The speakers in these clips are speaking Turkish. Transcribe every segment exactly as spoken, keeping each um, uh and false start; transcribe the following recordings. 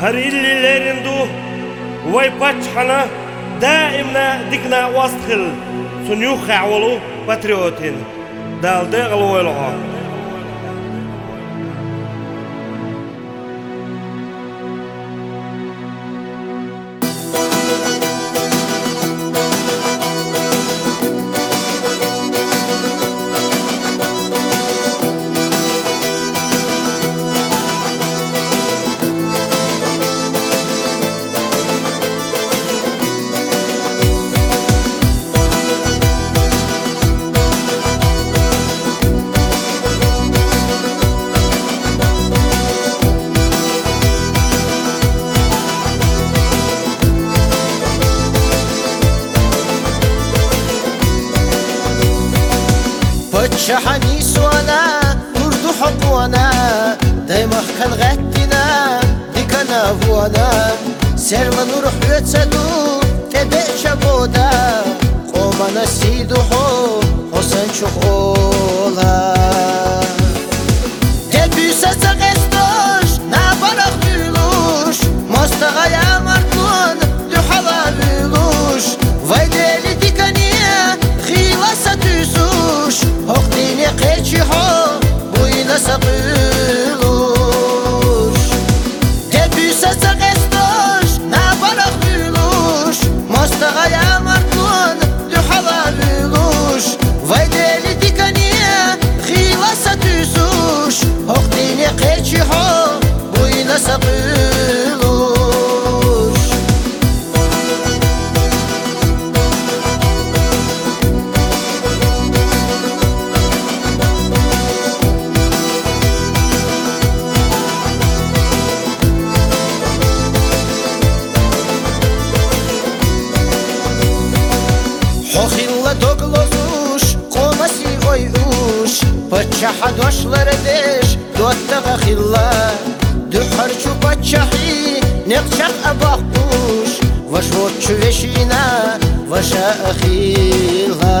هريلي ويباتشحنا دائما ديكنا واستخل سنيو خاولو باتريوتين دال دغل ويلغا شحني سوانا تردو حقوانا دايما كان غتنا ديكنا فوانا سيرما نروح يتسدو تبع شبودا قومنا سيدو حو حسن شخولا تبيسا سغستوش نابرق بيلوش مستغايا مرتون دو حلا بيلوش ويدالي ديكانيا خيلاسا تيسوش هقديني قيتشي حو بوينا سقيلوش تبيسا سغستوش نابرق بيلوش مستغايا مرتون دو حلا بيلوش ويدالي ديكانيا خيلاسا تيسوش هقديني قيتشي حو بوينا سقيلوش Хохилла доглозуш, комаси ойуш Бачаха дошлары деш, доттага хилла Духарчу бачахи, неқчақ абахуш Ваш вотчу вешина, ваша ахилла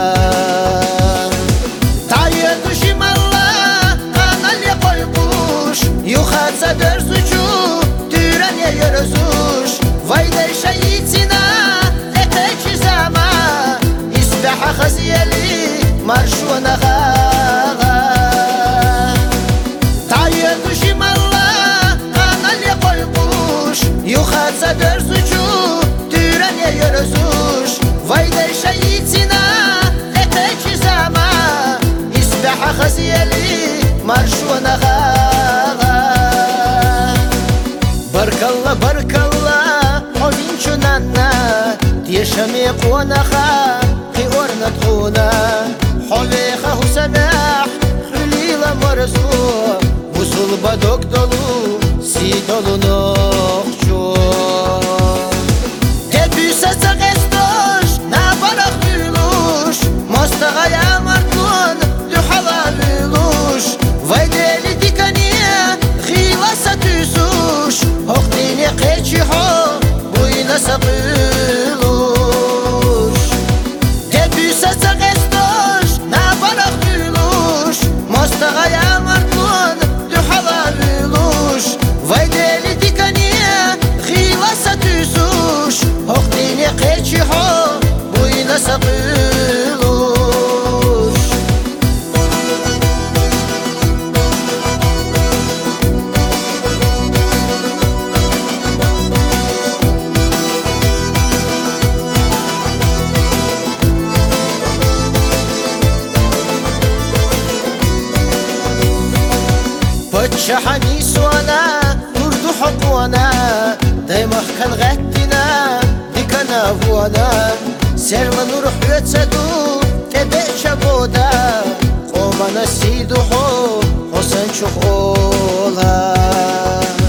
Тайы душималла, канале койбуш Юхаца дөрсучу, тюране йөрөзуш Вайдай шаитина, экечи зама Isbaha khaziyali marshwana ghaga Tayyadu shimalla kanal yakoyqush Yukhatsa dersuchu tyrane yörözush Vayday shayitina etechi zama Isbaha khaziyali marshwana ghaga Barkalla barkalla hovinchu nanna Tiyashami qwanaha نتخونا حليخة وسماح خليلة مرزوق وصل بدوك دلو سيدلو نخشو تبيسة سغستوش نابرق بيلوش مستغايا مرتون دو حلا بيلوش ويدالي ديكانيا خيلاسة تيسوش هقديني قيتشي حو بوينا سقيلوش سغستوش نابرق بيلوش مستغايا مرتون دو حلا بيلوش ويدالي ديكانيا خيلاسة تيسوش هقديني قيتشي حو بوينا سقيلوش شحني سوانا تردو حقوانا دايما كان غتنا ديكنا فوانا سيرما نروح يتسدو تبع شبودا قومنا سيدو حو حسن شخولا